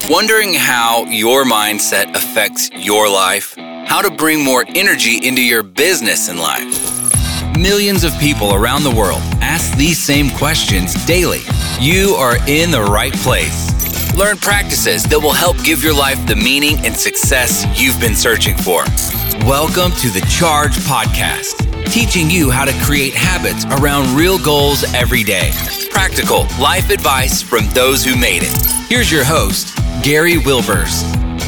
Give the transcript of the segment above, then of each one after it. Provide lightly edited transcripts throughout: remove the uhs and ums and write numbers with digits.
Wondering how your mindset affects your life? How to bring more energy into your business and life? Millions of people around the world ask these same questions daily. You are in the right place. Learn practices that will help give your life the meaning and success you've been searching for. Welcome to the Charge Podcast, teaching you how to create habits around real goals every day. Practical life advice from those who made it. Here's your host, Gary Wilbers.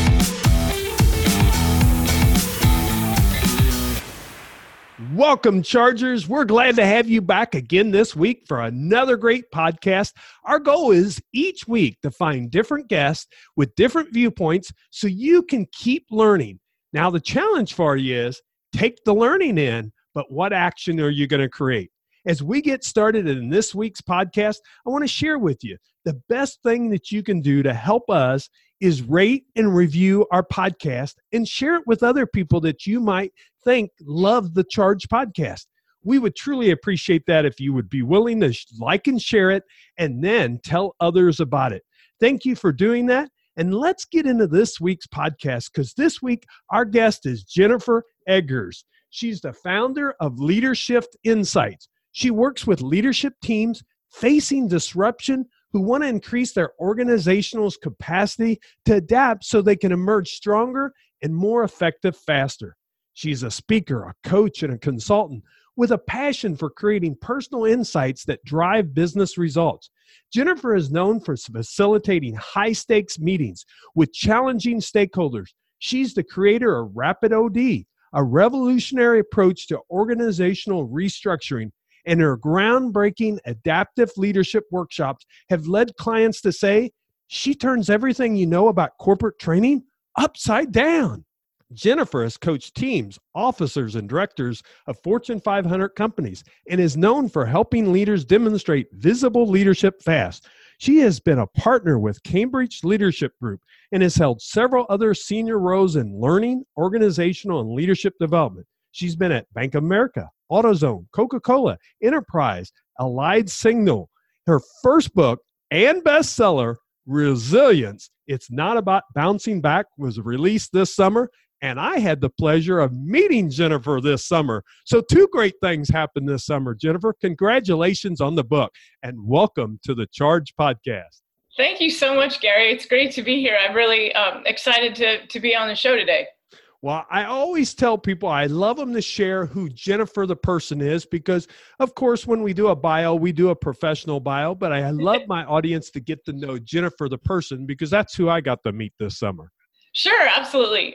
Welcome, Chargers. We're glad to have you back again this week for another great podcast. Our goal is each week to find different guests with different viewpoints so you can keep learning. Now, the challenge for you is take the learning in, but what action are you going to create? As we get started in this week's podcast, I want to share with you the best thing that you can do to help us is rate and review our podcast and share it with other people that you might think love the Charge Podcast. We would truly appreciate that if you would be willing to like and share it and then tell others about it. Thank you for doing that. And let's get into this week's podcast because this week our guest is Jennifer Eggers. She's the founder of Leadership Insights. She works with leadership teams facing disruption who want to increase their organizational capacity to adapt so they can emerge stronger and more effective faster. She's a speaker, a coach, and a consultant with a passion for creating personal insights that drive business results. Jennifer is known for facilitating high-stakes meetings with challenging stakeholders. She's the creator of Rapid OD, a revolutionary approach to organizational restructuring, and her groundbreaking adaptive leadership workshops have led clients to say, she turns everything you know about corporate training upside down. Jennifer has coached teams, officers, and directors of Fortune 500 companies and is known for helping leaders demonstrate visible leadership fast. She has been a partner with Cambridge Leadership Group and has held several other senior roles in learning, organizational, and leadership development. She's been at Bank of America, AutoZone, Coca-Cola, Enterprise, Allied Signal. Her first book and bestseller, Resilience, It's Not About Bouncing Back, was released this summer, and I had the pleasure of meeting Jennifer this summer. So 2 great things happened this summer. Jennifer, congratulations on the book, and welcome to the Charge Podcast. Thank you so much, Gary. It's great to be here. I'm really excited to be on the show today. Well, I always tell people I love them to share who Jennifer the person is because, of course, when we do a bio, we do a professional bio, but I love my audience to get to know Jennifer the person because that's who I got to meet this summer. Sure, absolutely.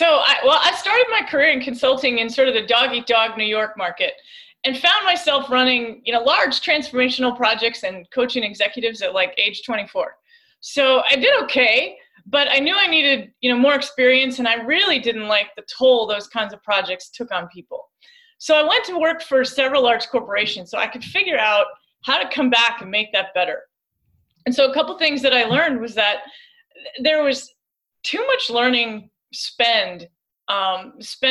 I started my career in consulting in sort of the dog-eat-dog New York market and found myself running, large transformational projects and coaching executives at like age 24. So I did okay. But I knew I needed, more experience, and I really didn't like the toll those kinds of projects took on people. So I went to work for several large corporations so I could figure out how to come back and make that better. And so a couple things that I learned was that there was too much learning spend on,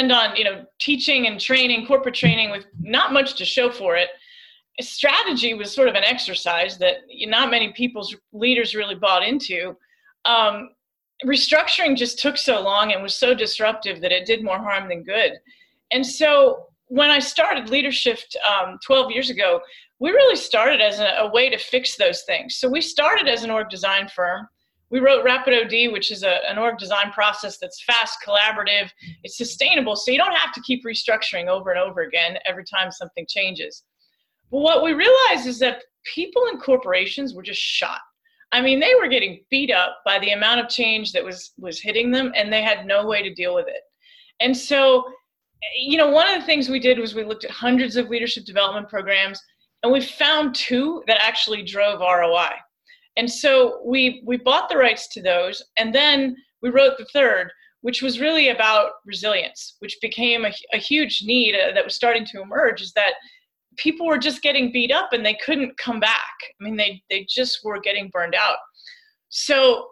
teaching and training, corporate training with not much to show for it. Strategy was sort of an exercise that not many people's leaders really bought into. Restructuring just took so long and was so disruptive that it did more harm than good. And so when I started Leadership 12 years ago, we really started as a way to fix those things. So we started as an org design firm. We wrote Rapid OD, which is an org design process that's fast, collaborative, it's sustainable, so you don't have to keep restructuring over and over again every time something changes. But what we realized is that people in corporations were just shot. I mean, they were getting beat up by the amount of change that was hitting them, and they had no way to deal with it. And so, one of the things we did was we looked at hundreds of leadership development programs, and we found 2 that actually drove ROI. And so we bought the rights to those, and then we wrote the 3rd, which was really about resilience, which became a huge need that was starting to emerge, is that people were just getting beat up and they couldn't come back. I mean, they just were getting burned out. So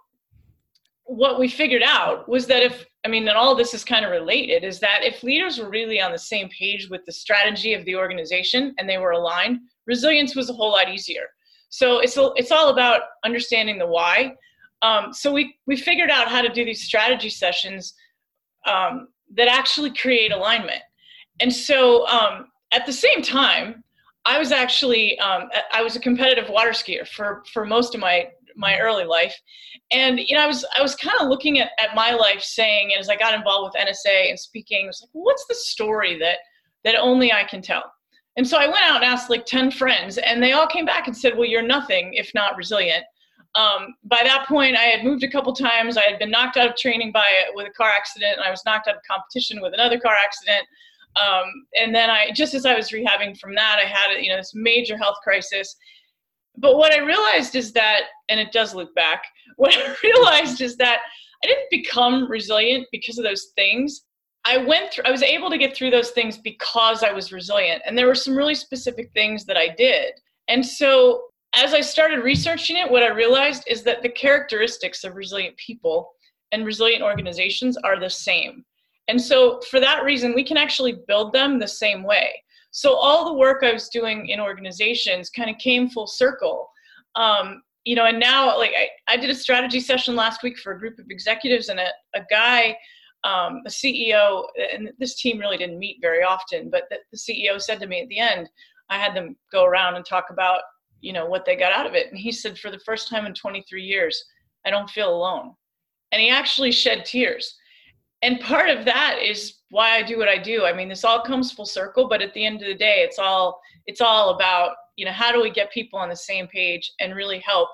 what we figured out was that and all this is kind of related, is that if leaders were really on the same page with the strategy of the organization and they were aligned, resilience was a whole lot easier. So it's all about understanding the why. So we figured out how to do these strategy sessions that actually create alignment. And so at the same time, I was actually I was a competitive water skier for most of my early life, and I was kind of looking at my life, saying, as I got involved with NSA and speaking, I was like, what's the story that only I can tell? And so I went out and asked like 10 friends, and they all came back and said, well, you're nothing if not resilient. By that point, I had moved a couple times. I had been knocked out of training with a car accident, and I was knocked out of competition with another car accident. And then just as I was rehabbing from that, I had this major health crisis. But what I realized is that, and it does look back, what I realized is that I didn't become resilient because of those things. I was able to get through those things because I was resilient. And there were some really specific things that I did. And so as I started researching it, what I realized is that the characteristics of resilient people and resilient organizations are the same. And so for that reason, we can actually build them the same way. So all the work I was doing in organizations kind of came full circle. And now, like, I did a strategy session last week for a group of executives, and a guy, a CEO, and this team really didn't meet very often, but the CEO said to me at the end, I had them go around and talk about, what they got out of it. And he said, for the first time in 23 years, I don't feel alone. And he actually shed tears. And part of that is why I do what I do. I mean, this all comes full circle, but at the end of the day, it's all about, how do we get people on the same page and really help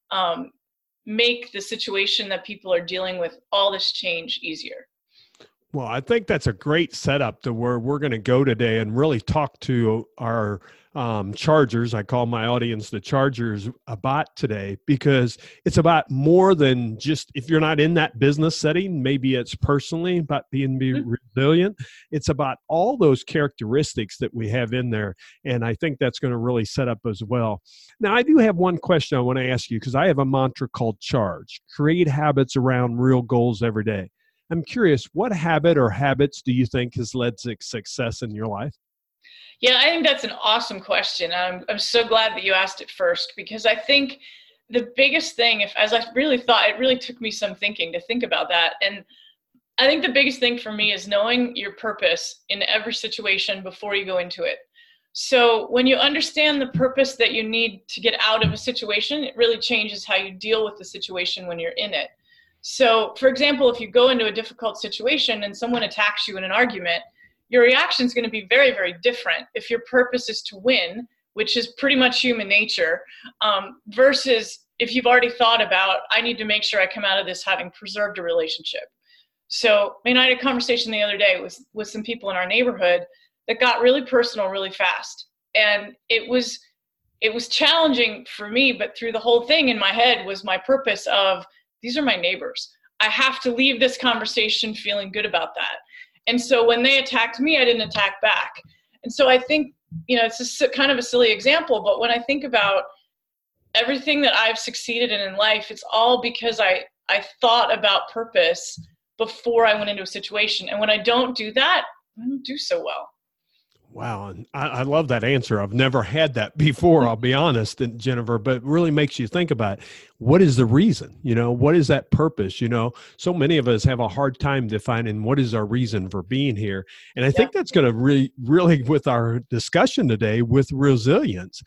make the situation that people are dealing with all this change easier. Well, I think that's a great setup to where we're going to go today and really talk to our chargers. I call my audience the chargers about today, because it's about more than just, if you're not in that business setting, maybe it's personally about being resilient. It's about all those characteristics that we have in there. And I think that's going to really set up as well. Now, I do have one question I want to ask you, because I have a mantra called CHARGE, create habits around real goals every day. I'm curious, what habit or habits do you think has led to success in your life? Yeah, I think that's an awesome question. I'm so glad that you asked it first, because I think the biggest thing, as I really thought, it really took me some thinking to think about that. And I think the biggest thing for me is knowing your purpose in every situation before you go into it. So when you understand the purpose that you need to get out of a situation, it really changes how you deal with the situation when you're in it. So, for example, if you go into a difficult situation and someone attacks you in an argument, your reaction is going to be very, very different if your purpose is to win, which is pretty much human nature, versus if you've already thought about, I need to make sure I come out of this having preserved a relationship. So, I had a conversation the other day with some people in our neighborhood that got really personal really fast. And it was challenging for me, but through the whole thing in my head was my purpose of, these are my neighbors. I have to leave this conversation feeling good about that. And so when they attacked me, I didn't attack back. And so I think, it's kind of a silly example, but when I think about everything that I've succeeded in life, it's all because I thought about purpose before I went into a situation. And when I don't do that, I don't do so well. Wow. And I love that answer. I've never had that before, I'll be honest, Jennifer, but it really makes you think about what is the reason, what is that purpose? So many of us have a hard time defining what is our reason for being here. And I think that's going to really, with our discussion today with resilience,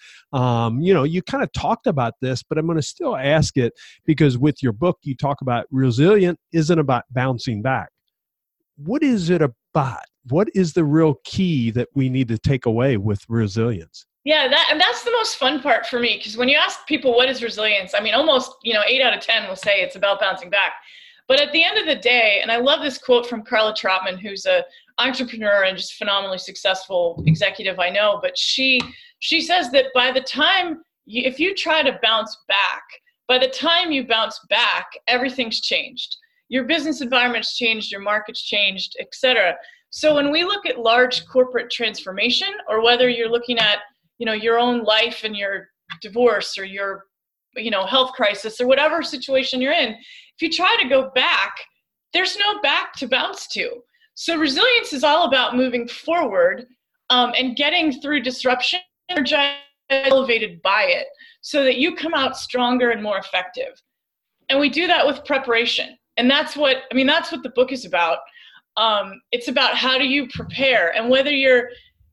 you kind of talked about this, but I'm going to still ask it, because with your book, you talk about resilient isn't about bouncing back. What is it about? What is the real key that we need to take away with resilience? Yeah, that's the most fun part for me, because when you ask people what is resilience, almost 8 out of 10 will say it's about bouncing back. But at the end of the day, and I love this quote from Carla Trotman, who's an entrepreneur and just phenomenally successful executive I know, but she says that by the time if you try to bounce back, by the time you bounce back, everything's changed. Your business environment's changed, your market's changed, et cetera. So when we look at large corporate transformation, or whether you're looking at, your own life and your divorce or your, health crisis or whatever situation you're in, if you try to go back, there's no back to bounce to. So resilience is all about moving forward and getting through disruption, energized, elevated by it, so that you come out stronger and more effective. And we do that with preparation. And that's what the book is about. It's about how do you prepare, and whether you're,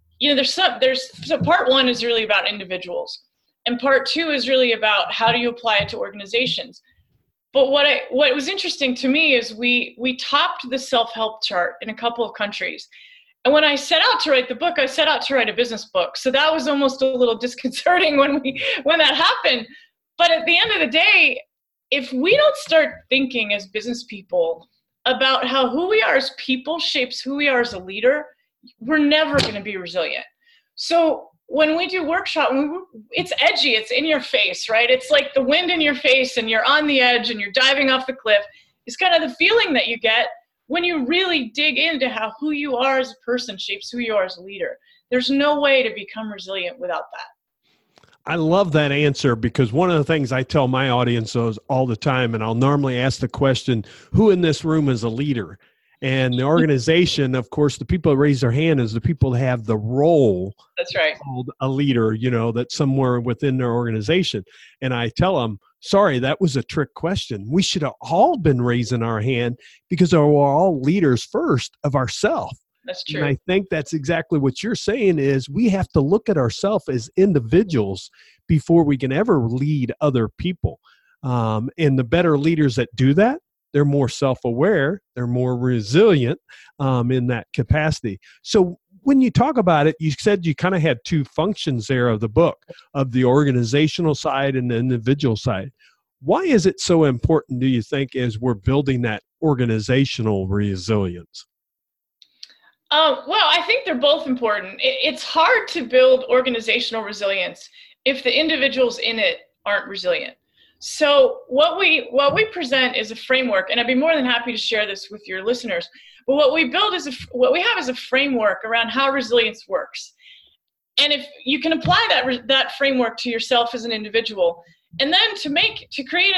so part one is really about individuals, and part two is really about how do you apply it to organizations. But what was interesting to me is we topped the self-help chart in a couple of countries. And when I set out to write the book, I set out to write a business book. So that was almost a little disconcerting when that happened. But at the end of the day, if we don't start thinking as business people about how who we are as people shapes who we are as a leader, we're never going to be resilient. So when we do workshop, it's edgy, it's in your face, right? It's like the wind in your face and you're on the edge and you're diving off the cliff. It's kind of the feeling that you get when you really dig into how who you are as a person shapes who you are as a leader. There's no way to become resilient without that. I love that answer, because one of the things I tell my audience all the time, and I'll normally ask the question, who in this room is a leader? And the organization, of course, the people that raise their hand is the people that have the role. That's right. Called a leader, that's somewhere within their organization. And I tell them, sorry, that was a trick question. We should have all been raising our hand, because we're all leaders first of ourselves. That's true. And I think that's exactly what you're saying, is we have to look at ourselves as individuals before we can ever lead other people. And the better leaders that do that, they're more self-aware, they're more resilient in that capacity. So when you talk about it, you said you kind of had two functions there of the book, of the organizational side and the individual side. Why is it so important, do you think, as we're building that organizational resilience? Well, I think they're both important. It's hard to build organizational resilience if the individuals in it aren't resilient. So what we present is a framework, and I'd be more than happy to share this with your listeners. But what we have is a framework around how resilience works. And if you can apply that framework to yourself as an individual, and then to create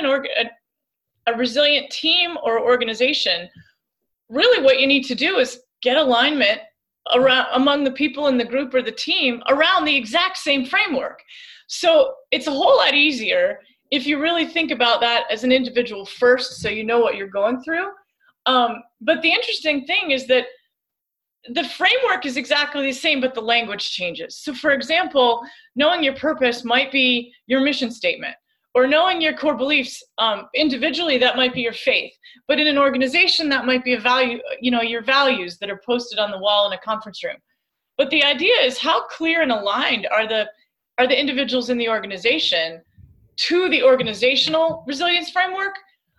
a resilient team or organization, really what you need to do is get alignment among the people in the group or the team around the exact same framework. So it's a whole lot easier if you really think about that as an individual first, so you know what you're going through. But the interesting thing is that the framework is exactly the same, but the language changes. So for example, knowing your purpose might be your mission statement, or knowing your core beliefs, individually, that might be your faith. But in an organization, that might be a value, your values that are posted on the wall in a conference room. But the idea is, how clear and aligned are the individuals in the organization to the organizational resilience framework?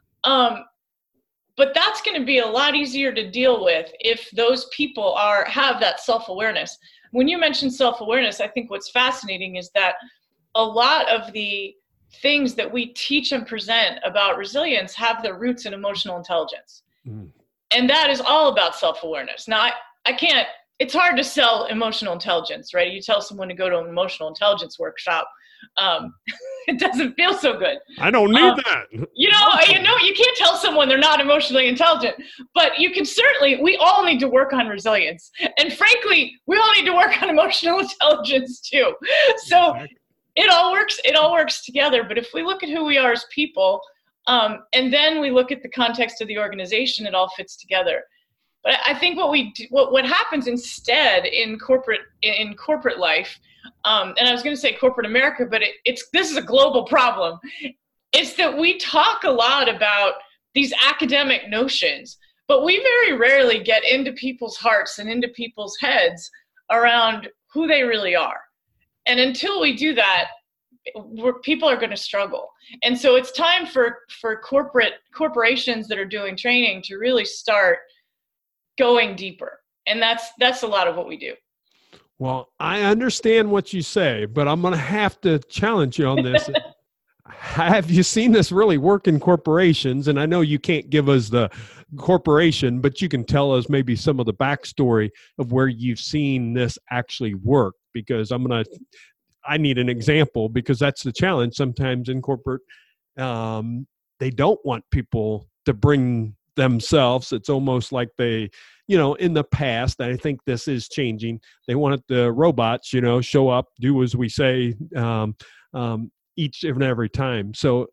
But that's going to be a lot easier to deal with if those people have that self-awareness. When you mention self-awareness, I think what's fascinating is that a lot of the things that we teach and present about resilience have their roots in emotional intelligence. And that is all about self-awareness. Now, it's hard to sell emotional intelligence, right? You tell someone to go to an emotional intelligence workshop, it doesn't feel so good. I don't need that. You can't tell someone they're not emotionally intelligent, but you can we all need to work on resilience. And frankly, we all need to work on emotional intelligence too. So exactly. It all works together. But if we look at who we are as people, and then we look at the context of the organization, it all fits together. But I think what happens instead in corporate life, and I was going to say corporate America, but this is a global problem. It's that we talk a lot about these academic notions, but we very rarely get into people's hearts and into people's heads around who they really are. And until we do that, people are going to struggle. And so it's time for corporations that are doing training to really start going deeper. And that's a lot of what we do. Well, I understand what you say, but I'm going to have to challenge you on this. Have you seen this really work in corporations? And I know you can't give us the corporation, but you can tell us maybe some of the backstory of where you've seen this actually work, because I need an example, because that's the challenge sometimes in corporate. They don't want people to bring themselves. It's almost like they, in the past, I think this is changing. They wanted the robots, show up, do as we say, each and every time. So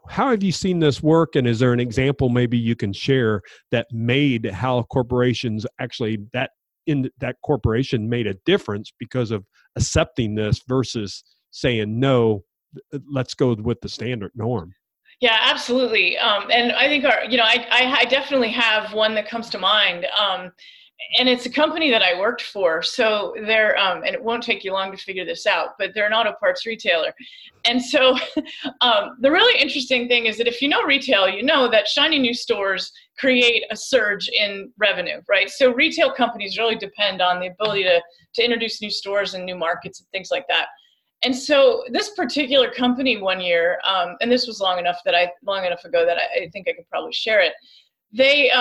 how have you seen this work? And is there an example maybe you can share that made how corporations actually that corporation made a difference because of accepting this versus saying, no, let's go with the standard norm? Yeah, absolutely. And I think I definitely have one that comes to mind. And it's a company that I worked for. So they're, and it won't take you long to figure this out, but they're an auto parts retailer. And so the really interesting thing is that if you know retail, you know that shiny new stores create a surge in revenue, right? So retail companies really depend on the ability to introduce new stores and new markets and things like that. And so this particular company one year, and this was long enough ago that I think I could probably share it. They,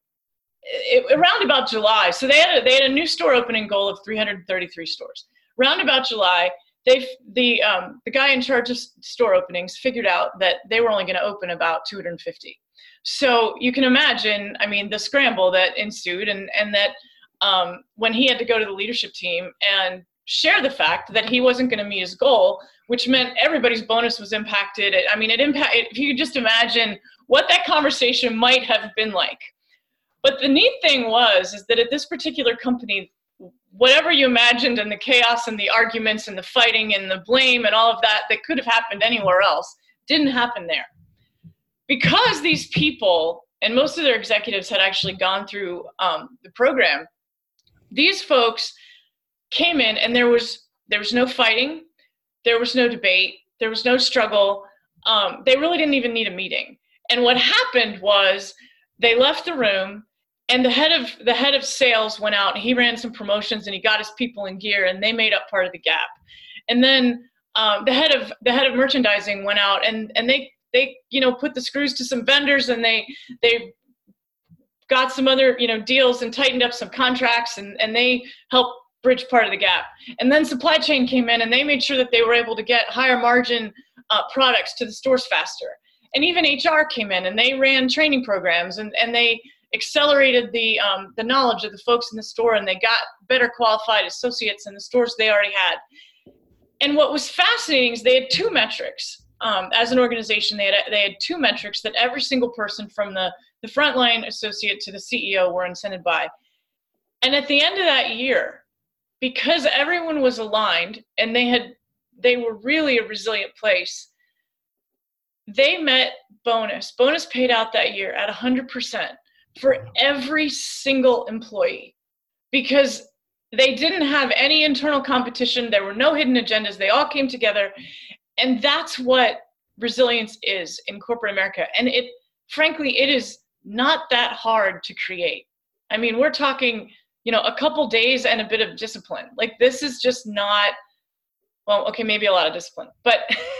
around about July, so they had a new store opening goal of 333 stores. Round about July, the guy in charge of store openings figured out that they were only going to open about 250. So you can imagine, I mean, the scramble that ensued, and that when he had to go to the leadership team and share the fact that he wasn't going to meet his goal, which meant everybody's bonus was impacted. I mean, if you could just imagine what that conversation might have been like. But the neat thing is that at this particular company, whatever you imagined and the chaos and the arguments and the fighting and the blame and all of that could have happened anywhere else didn't happen there. Because these people, and most of their executives had actually gone through the program, these folks came in and there was no fighting, there was no debate, there was no struggle. They really didn't even need a meeting. And what happened was they left the room, and the head of sales went out and he ran some promotions and he got his people in gear and they made up part of the gap. And then the head of merchandising went out and they put the screws to some vendors, and they got some other deals and tightened up some contracts, and they helped bridge part of the gap. And then supply chain came in and they made sure that they were able to get higher margin products to the stores faster. And even HR came in and they ran training programs and they accelerated the knowledge of the folks in the store, and they got better qualified associates in the stores they already had. And what was fascinating is they had two metrics. As an organization, they had two metrics that every single person from the frontline associate to the CEO were incented by. And at the end of that year, because everyone was aligned and they were really a resilient place, they met bonus paid out that year at 100% for every single employee, because they didn't have any internal competition. There were no hidden agendas. They all came together. And that's what resilience is in corporate America. And frankly, it is not that hard to create. I mean, we're talking, a couple days and a bit of discipline. Like, this is just not, well, okay, maybe a lot of discipline, but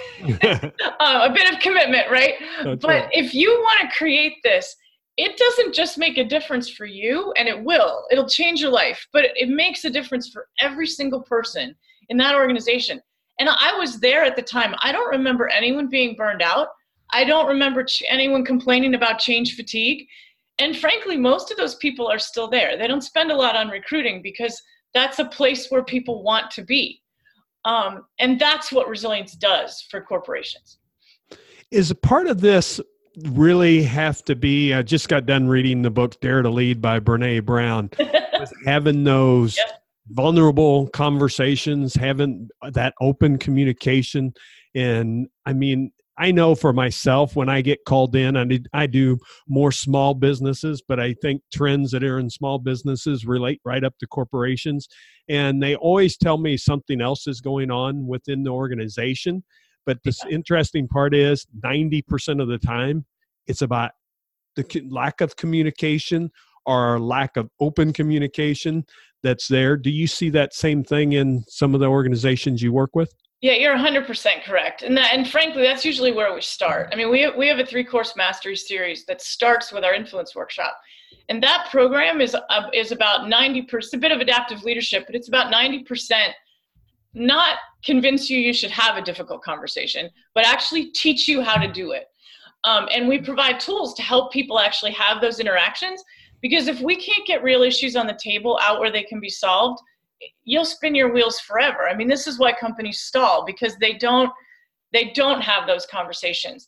a bit of commitment, right? That's right. If you want to create this, it doesn't just make a difference for you, and it'll change your life, but it makes a difference for every single person in that organization. And I was there at the time. I don't remember anyone being burned out. I don't remember anyone complaining about change fatigue. And frankly, most of those people are still there. They don't spend a lot on recruiting because that's a place where people want to be. And that's what resilience does for corporations. Is a part of this really have to be, I just got done reading the book Dare to Lead by Brene Brown, having those vulnerable conversations, having that open communication. And I mean, I know for myself, when I get called in, I do more small businesses, but I think trends that are in small businesses relate right up to corporations. And they always tell me something else is going on within the organization. But the interesting part is 90% of the time, it's about the lack of communication or lack of open communication that's there. Do you see that same thing in some of the organizations you work with? Yeah, you're 100% correct. And frankly, that's usually where we start. I mean, we have a 3-course mastery series that starts with our influence workshop. And that program is about 90%, a bit of adaptive leadership, but it's about 90% not convince you should have a difficult conversation, but actually teach you how to do it. And we provide tools to help people actually have those interactions, because if we can't get real issues on the table out where they can be solved, you'll spin your wheels forever. I mean, this is why companies stall, because they don't have those conversations.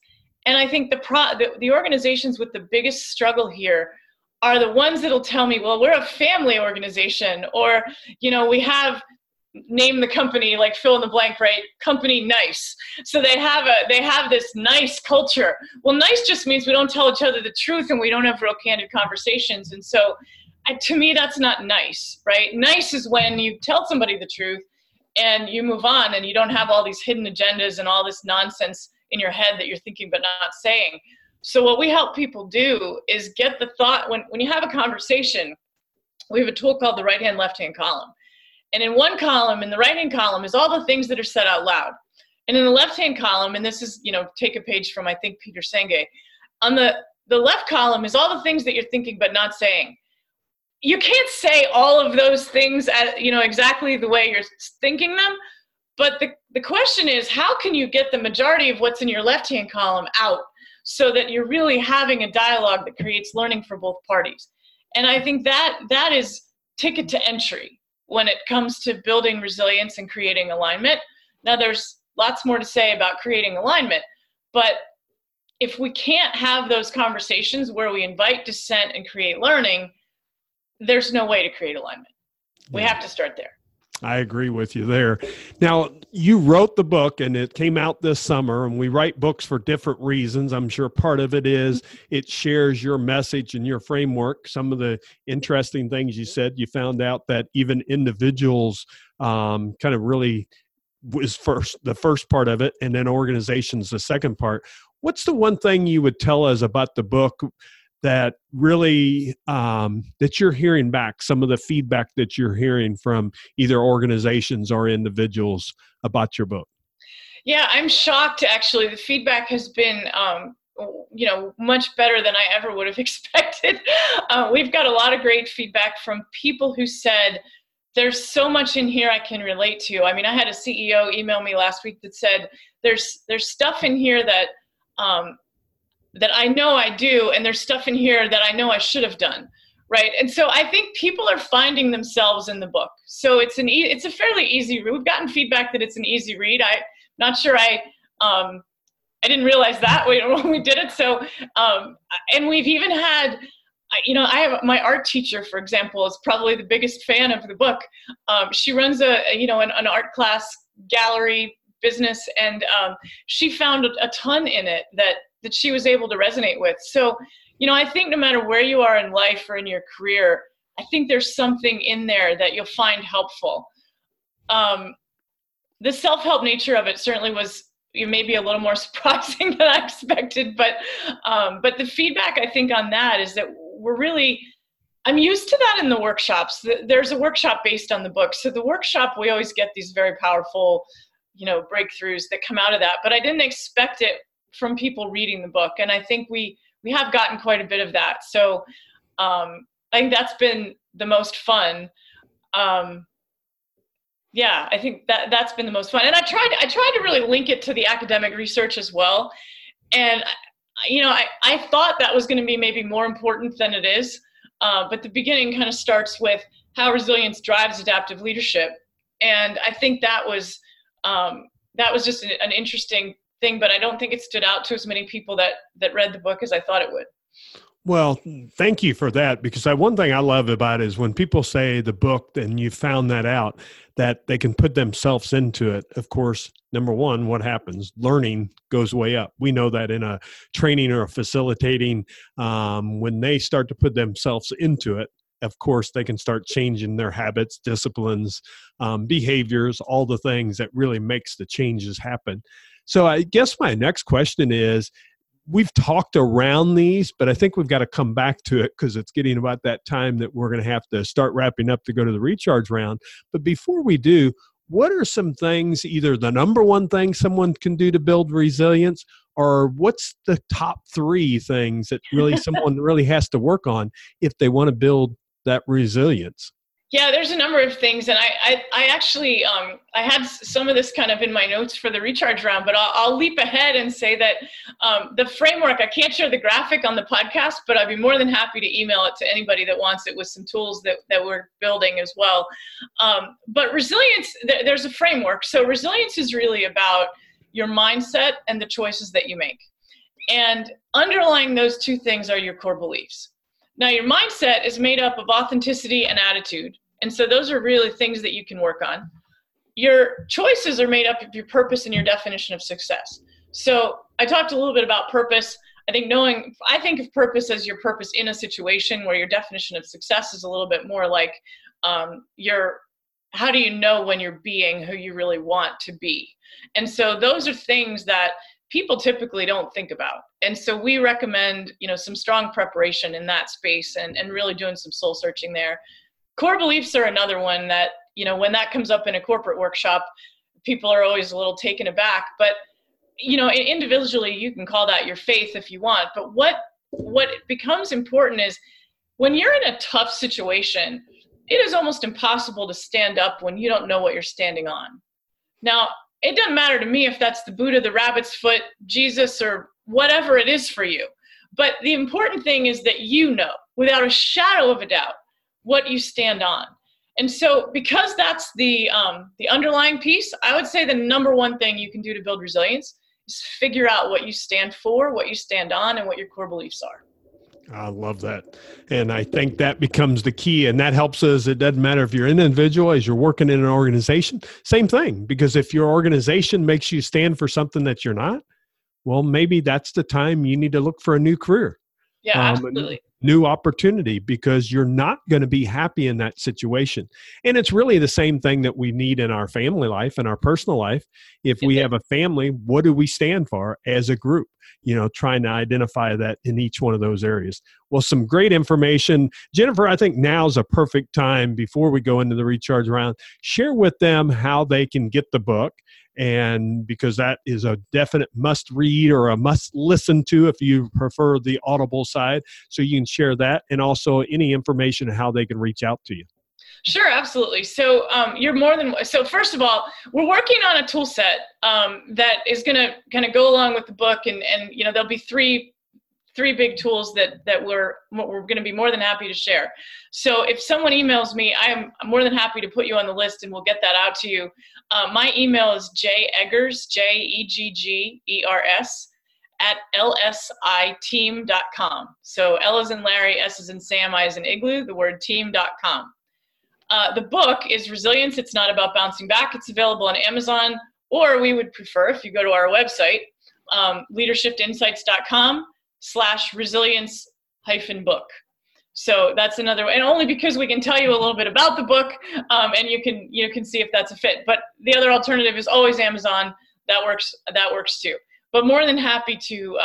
And I think the organizations with the biggest struggle here are the ones that'll tell me, well, we're a family organization, or, we have, name the company, like fill in the blank, right? Company nice. So they have this nice culture. Well, nice just means we don't tell each other the truth and we don't have real candid conversations. And so to me, that's not nice, right? Nice is when you tell somebody the truth and you move on and you don't have all these hidden agendas and all this nonsense in your head that you're thinking but not saying. So what we help people do is get the thought, when you have a conversation, we have a tool called the right-hand, left-hand column. And in one column, in the right-hand column, is all the things that are said out loud. And in the left-hand column, and this is, take a page from, I think, Peter Senge, on the left column is all the things that you're thinking but not saying. You can't say all of those things exactly the way you're thinking them, but the question is, how can you get the majority of what's in your left-hand column out so that you're really having a dialogue that creates learning for both parties? And I think that is ticket to entry when it comes to building resilience and creating alignment. Now, there's lots more to say about creating alignment, but if we can't have those conversations where we invite dissent and create learning, there's no way to create alignment. We have to start there. I agree with you there. Now, you wrote the book and it came out this summer, and we write books for different reasons. I'm sure part of it is it shares your message and your framework. Some of the interesting things you said, you found out that even individuals kind of really was the first part of it, and then organizations, the second part. What's the one thing you would tell us about the book that really, that you're hearing back, some of the feedback that you're hearing from either organizations or individuals about your book? Yeah, I'm shocked, actually. The feedback has been, much better than I ever would have expected. We've got a lot of great feedback from people who said, there's so much in here I can relate to. I mean, I had a CEO email me last week that said, there's stuff in here that I know I do, and there's stuff in here that I know I should have done, right? And so I think people are finding themselves in the book. So it's a fairly easy read. We've gotten feedback that it's an easy read. I'm not sure I didn't realize that when we did it. So, and we've even had, I have my art teacher, for example, is probably the biggest fan of the book. She runs an art class gallery business, and she found a ton in it that she was able to resonate with. So, I think no matter where you are in life or in your career, I think there's something in there that you'll find helpful. The self-help nature of it certainly was maybe a little more surprising than I expected, but the feedback I think on that is that I'm used to that in the workshops. There's a workshop based on the book. So the workshop, we always get these very powerful, breakthroughs that come out of that, but I didn't expect it from people reading the book. And I think we have gotten quite a bit of that. So I think that's been the most fun. I think that's been the most fun. And I tried to really link it to the academic research as well. And, I thought that was going to be maybe more important than it is. But the beginning kind of starts with how resilience drives adaptive leadership. And I think that was just an interesting thing, but I don't think it stood out to as many people that read the book as I thought it would. Well, thank you for that, because one thing I love about it is when people say the book, and you found that out, that they can put themselves into it. Of course, number one, what happens? Learning goes way up. We know that in a training or a facilitating, when they start to put themselves into it, of course, they can start changing their habits, disciplines, behaviors, all the things that really makes the changes happen. So I guess my next question is, we've talked around these, but I think we've got to come back to it because it's getting about that time that we're going to have to start wrapping up to go to the recharge round. But before we do, what are some things, either the number one thing someone can do to build resilience, or what's the top 3 things that really someone really has to work on if they want to build that resilience? Yeah, there's a number of things, and I actually I had some of this kind of in my notes for the recharge round, but I'll leap ahead and say that the framework, I can't share the graphic on the podcast, but I'd be more than happy to email it to anybody that wants it with some tools that we're building as well. But resilience, there's a framework. So resilience is really about your mindset and the choices that you make. And underlying those two things are your core beliefs. Now, your mindset is made up of authenticity and attitude. And so those are really things that you can work on. Your choices are made up of your purpose and your definition of success. So I talked a little bit about purpose. I think of purpose as your purpose in a situation, where your definition of success is a little bit more like how do you know when you're being who you really want to be? And so those are things that people typically don't think about. And so we recommend, some strong preparation in that space and really doing some soul searching there. Core beliefs are another one that, when that comes up in a corporate workshop, people are always a little taken aback. But, individually, you can call that your faith if you want. But what becomes important is when you're in a tough situation, it is almost impossible to stand up when you don't know what you're standing on. Now, it doesn't matter to me if that's the Buddha, the rabbit's foot, Jesus, or whatever it is for you. But the important thing is that without a shadow of a doubt, what you stand on. And so because that's the underlying piece, I would say the number one thing you can do to build resilience is figure out what you stand for, what you stand on, and what your core beliefs are. I love that. And I think that becomes the key. And that helps us. It doesn't matter if you're an individual, as you're working in an organization, same thing. Because if your organization makes you stand for something that you're not, well, maybe that's the time you need to look for a new career. Yeah, absolutely. New opportunity, because you're not going to be happy in that situation. And it's really the same thing that we need in our family life and our personal life. If we have a family, what do we stand for as a group? Trying to identify that in each one of those areas. Well, some great information. Jennifer, I think now's a perfect time before we go into the recharge round. Share with them how they can get the book. And because that is a definite must read or a must listen to if you prefer the Audible side. So you can share that, and also any information on how they can reach out to you. Sure, absolutely. So so first of all, we're working on a tool set that is going to kind of go along with the book. And there'll be three big tools that we're going to be more than happy to share. So if someone emails me, I'm more than happy to put you on the list, and we'll get that out to you. My email is jeggers, JEGGERS, @lsiteam.com. So L as in Larry, S as in Sam, I as in Igloo, the word team.com. The book is Resilience. It's Not About Bouncing Back. It's available on Amazon, or we would prefer, if you go to our website, leadershipinsights.com/resilience-book. So that's another, and only because we can tell you a little bit about the book, and you can see if that's a fit. But the other alternative is always Amazon. That works too. But more than happy to,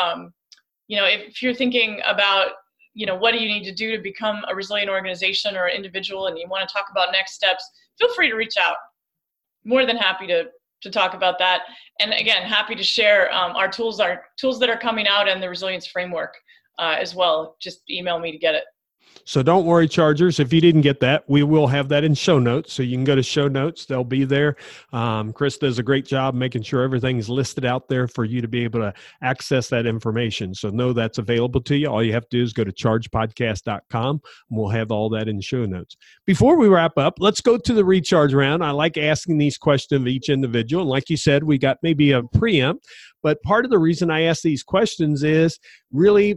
if you're thinking about, what do you need to do to become a resilient organization or an individual, and you want to talk about next steps, feel free to reach out. More than happy to talk about that. And again, happy to share our tools that are coming out, and the resilience framework as well. Just email me to get it. So don't worry, Chargers. If you didn't get that, we will have that in show notes. So you can go to show notes. They'll be there. Chris does a great job making sure everything's listed out there for you to be able to access that information. So know that's available to you. All you have to do is go to chargepodcast.com, and we'll have all that in show notes. Before we wrap up, let's go to the recharge round. I like asking these questions of each individual. And like you said, we got maybe a preempt, but part of the reason I ask these questions is really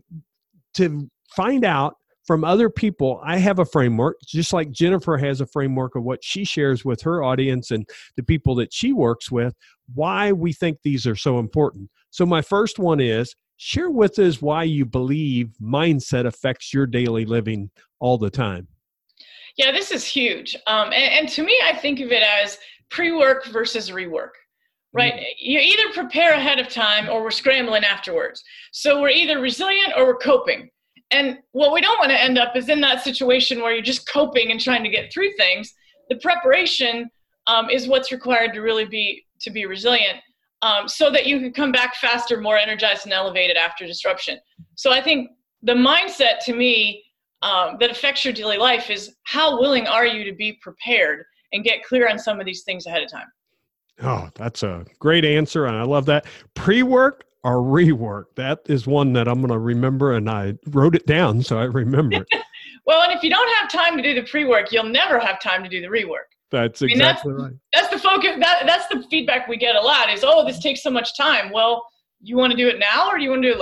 to find out from other people. I have a framework, just like Jennifer has a framework of what she shares with her audience and the people that she works with, why we think these are so important. So my first one is, share with us why you believe mindset affects your daily living all the time. Yeah, this is huge. And to me, I think of it as pre-work versus rework. Right? You either prepare ahead of time or we're scrambling afterwards. So we're either resilient or we're coping. And what we don't want to end up is in that situation where you're just coping and trying to get through things. The preparation is what's required to really be resilient, so that you can come back faster, more energized and elevated after disruption. So I think the mindset to me that affects your daily life is how willing are you to be prepared and get clear on some of these things ahead of time. Oh, that's a great answer. And I love that. Pre-work or rework? That is one that I'm going to remember, and I wrote it down so I remember it. Well, and if you don't have time to do the pre-work, you'll never have time to do the rework. That's exactly right. That's the focus. That's the feedback we get a lot is, oh, this takes so much time. Well, you want to do it now or do you want to do it later?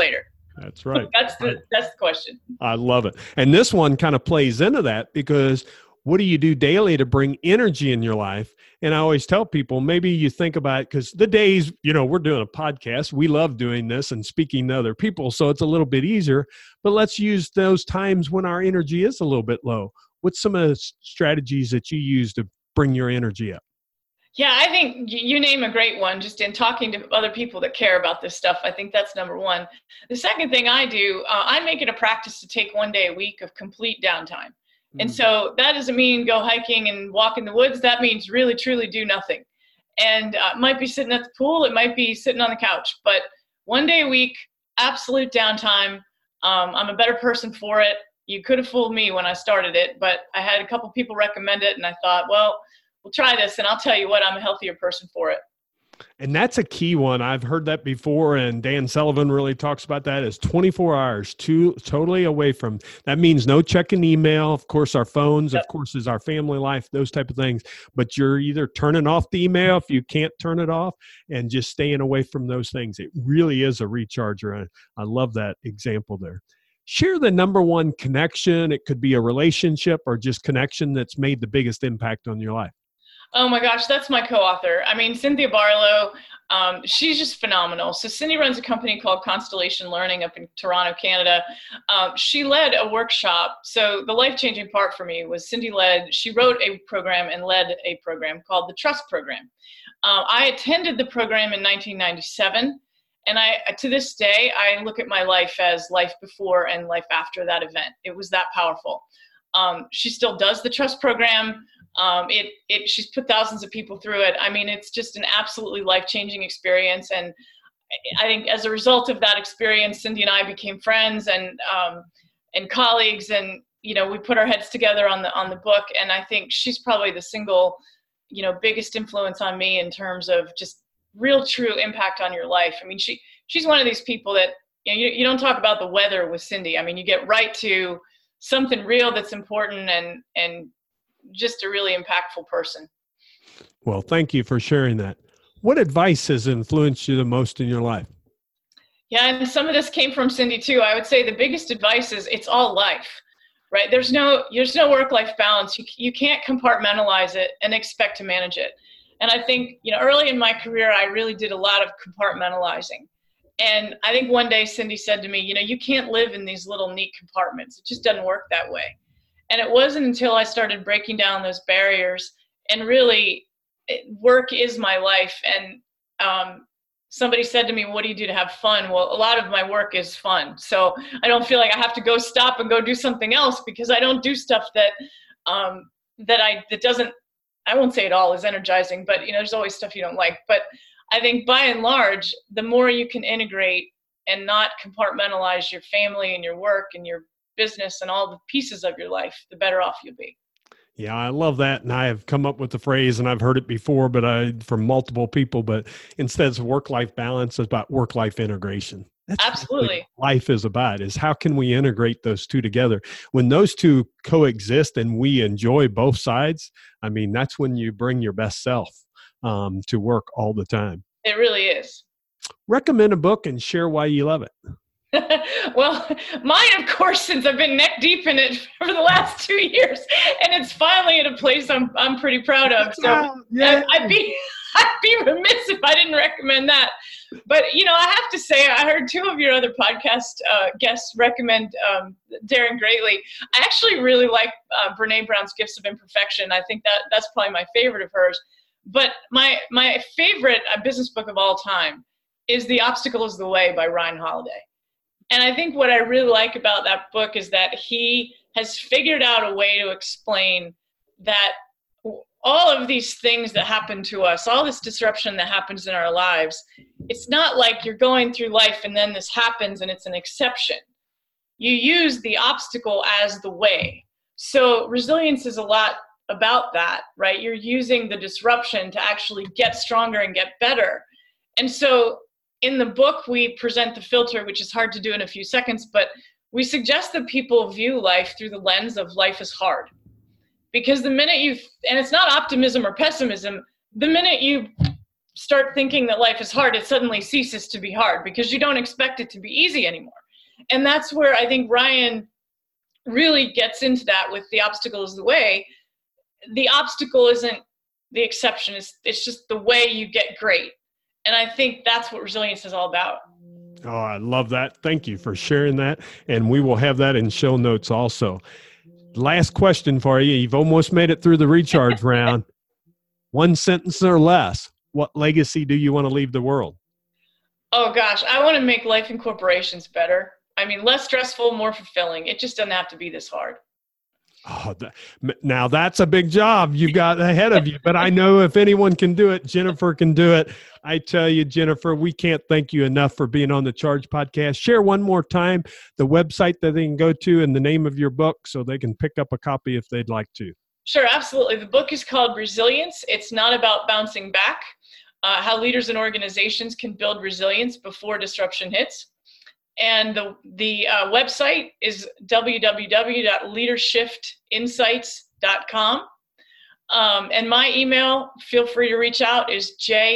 That's right. That's the question. I love it. And this one kind of plays into that, because what do you do daily to bring energy in your life? And I always tell people, maybe you think about it, because the days, we're doing a podcast. We love doing this and speaking to other people, so it's a little bit easier. But let's use those times when our energy is a little bit low. What's some of the strategies that you use to bring your energy up? Yeah, I think you name a great one. Just in talking to other people that care about this stuff, I think that's number one. The second thing I do, I make it a practice to take one day a week of complete downtime. And so that doesn't mean go hiking and walk in the woods. That means really, truly do nothing. And it might be sitting at the pool. It might be sitting on the couch. But one day a week, absolute downtime. I'm a better person for it. You could have fooled me when I started it, but I had a couple people recommend it, and I thought, well, we'll try this, and I'll tell you what, I'm a healthier person for it. And that's a key one. I've heard that before, and Dan Sullivan really talks about that, is 24 hours totally away from. That means no checking email. Of course, our phones, of course, is our family life, those type of things. But you're either turning off the email if you can't turn it off, and just staying away from those things. It really is a recharger. I love that example there. Share the number one connection. It could be a relationship or just connection that's made the biggest impact on your life. Oh my gosh, that's my co-author. I mean, Cynthia Barlow, she's just phenomenal. So Cindy runs a company called Constellation Learning up in Toronto, Canada. She led a workshop. So the life-changing part for me was she wrote a program and led a program called the Trust Program. I attended the program in 1997. And to this day, I look at my life as life before and life after that event. It was that powerful. She still does the Trust Program. She's put thousands of people through it. I mean, it's just an absolutely life-changing experience. And I think as a result of that experience, Cindy and I became friends and colleagues, and, we put our heads together on the book. And I think she's probably the single, biggest influence on me in terms of just real true impact on your life. I mean, she's one of these people that, you don't talk about the weather with Cindy. I mean, you get right to something real that's important and just a really impactful person. Well, thank you for sharing that. What advice has influenced you the most in your life? Yeah, and some of this came from Cindy too. I would say the biggest advice is it's all life, right? There's no work-life balance. You can't compartmentalize it and expect to manage it. And I think, early in my career, I really did a lot of compartmentalizing. And I think one day Cindy said to me, you can't live in these little neat compartments. It just doesn't work that way. And it wasn't until I started breaking down those barriers and really work is my life. And somebody said to me, what do you do to have fun? Well, a lot of my work is fun. So I don't feel like I have to go stop and go do something else, because I don't do stuff that doesn't, I won't say it all is energizing, but there's always stuff you don't like. But I think by and large, the more you can integrate and not compartmentalize your family and your work and your business and all the pieces of your life, the better off you'll be. Yeah, I love that. And I have come up with the phrase, and I've heard it before, but from multiple people, but instead of work-life balance, it's about work-life integration. That's absolutely what life is about, is how can we integrate those two together? When those two coexist and we enjoy both sides, I mean, that's when you bring your best self to work all the time. It really is. Recommend a book and share why you love it. Well, mine, of course, since I've been neck deep in it for the last 2 years, and it's finally at a place I'm pretty proud of. So yeah. I'd be remiss if I didn't recommend that. But, I have to say, I heard two of your other podcast guests recommend Daring Greatly. I actually really like Brene Brown's Gifts of Imperfection. I think that's probably my favorite of hers. But my favorite business book of all time is The Obstacle is the Way by Ryan Holiday. And I think what I really like about that book is that he has figured out a way to explain that all of these things that happen to us, all this disruption that happens in our lives, it's not like you're going through life and then this happens and it's an exception. You use the obstacle as the way. So resilience is a lot about that, right? You're using the disruption to actually get stronger and get better. And so in the book, we present the filter, which is hard to do in a few seconds, but we suggest that people view life through the lens of life is hard. Because the minute and it's not optimism or pessimism, the minute you start thinking that life is hard, it suddenly ceases to be hard because you don't expect it to be easy anymore. And that's where I think Ryan really gets into that with the obstacle is the way. The obstacle isn't the exception. It's just the way you get great. And I think that's what resilience is all about. Oh, I love that. Thank you for sharing that. And we will have that in show notes also. Last question for you. You've almost made it through the recharge round. One sentence or less. What legacy do you want to leave the world? Oh, gosh. I want to make life in corporations better. I mean, less stressful, more fulfilling. It just doesn't have to be this hard. Oh, now that's a big job you've got ahead of you, but I know if anyone can do it, Jennifer can do it. I tell you, Jennifer, we can't thank you enough for being on the Charge Podcast. Share one more time the website that they can go to and the name of your book so they can pick up a copy if they'd like to. Sure, absolutely. The book is called Resilience. It's not about bouncing back, how leaders and organizations can build resilience before disruption hits. And the website is www.leadershiftInsights.com. And my email, feel free to reach out, is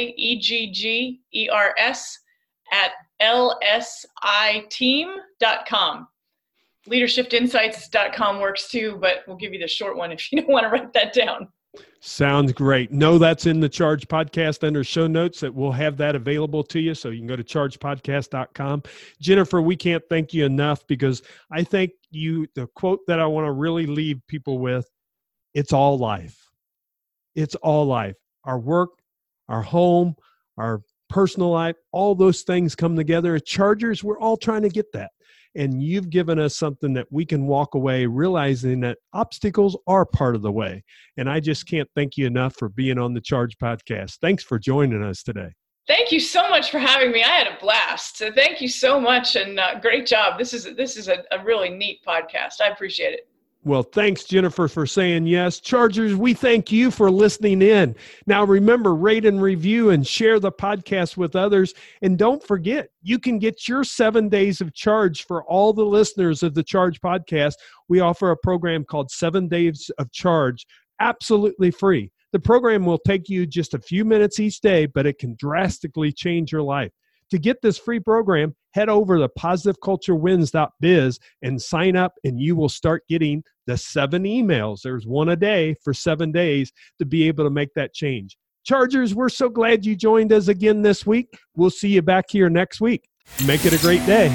jeggers@lsiteam.com. LeadershipInsights.com works too, but we'll give you the short one if you don't want to write that down. Sounds great. No, that's in the Charge Podcast under show notes that we'll have that available to you. So you can go to chargepodcast.com. Jennifer, we can't thank you enough because I think the quote that I want to really leave people with, it's all life. It's all life. Our work, our home, our personal life, all those things come together. At Chargers, we're all trying to get that. And you've given us something that we can walk away realizing that obstacles are part of the way. And I just can't thank you enough for being on the Charge Podcast. Thanks for joining us today. Thank you so much for having me. I had a blast. So thank you so much, and great job. This is a really neat podcast. I appreciate it. Well, thanks, Jennifer, for saying yes. Chargers, we thank you for listening in. Now, remember, rate and review and share the podcast with others. And don't forget, you can get your 7 days of charge for all the listeners of the Charge Podcast. We offer a program called 7 Days of Charge, absolutely free. The program will take you just a few minutes each day, but it can drastically change your life. To get this free program, head over to positiveculturewins.biz and sign up, and you will start getting the 7 emails. There's one a day for 7 days to be able to make that change. Chargers, we're so glad you joined us again this week. We'll see you back here next week. Make it a great day.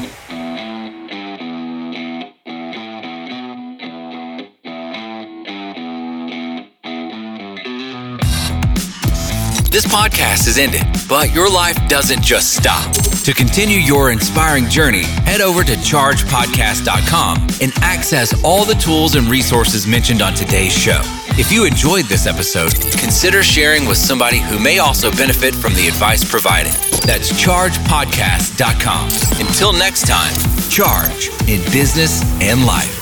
This podcast is ended, but your life doesn't just stop. To continue your inspiring journey, head over to chargepodcast.com and access all the tools and resources mentioned on today's show. If you enjoyed this episode, consider sharing with somebody who may also benefit from the advice provided. That's chargepodcast.com. Until next time, charge in business and life.